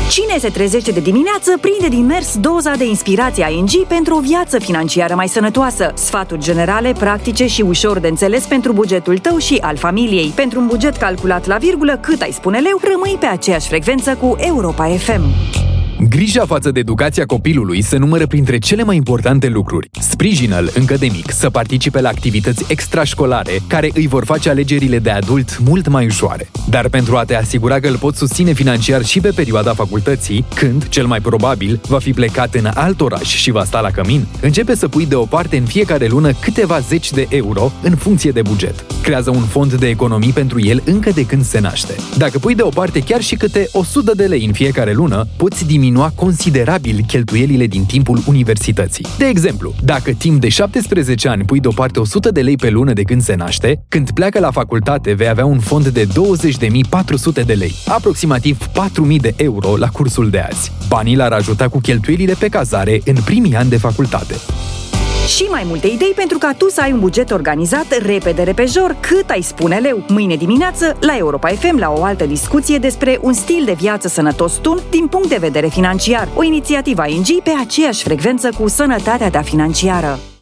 Cine se trezește de dimineață prinde din mers doza de inspirație ING pentru o viață financiară mai sănătoasă. Sfaturi generale, practice și ușor de înțeles pentru bugetul tău și al familiei. Pentru un buget calculat la virgulă, cât ai spune leu, rămâi pe aceeași frecvență cu Europa FM. Grija față de educația copilului se numără printre cele mai importante lucruri. Sprijină-l încă de mic să participe la activități extrașcolare care îi vor face alegerile de adult mult mai ușoare. Dar pentru a te asigura că îl poți susține financiar și pe perioada facultății, când, cel mai probabil, va fi plecat în alt oraș și va sta la cămin, începe să pui deoparte în fiecare lună câteva zeci de euro în funcție de buget. Creează un fond de economii pentru el încă de când se naște. Dacă pui deoparte chiar și câte 100 de lei în fiecare lună, poți diminua considerabil cheltuielile din timpul universității. De exemplu, dacă timp de 17 ani pui deoparte 100 de lei pe lună de când se naște, când pleacă la facultate vei avea un fond de 20.400 de lei, aproximativ 4.000 de euro la cursul de azi. Banii l-ar ajuta cu cheltuielile pe cazare în primii ani de facultate. Și mai multe idei pentru ca tu să ai un buget organizat repede repejor, cât ai spune leu. Mâine dimineață, la Europa FM, la o altă discuție despre un stil de viață sănătos tun din punct de vedere financiar. O inițiativă ING pe aceeași frecvență cu sănătatea ta financiară.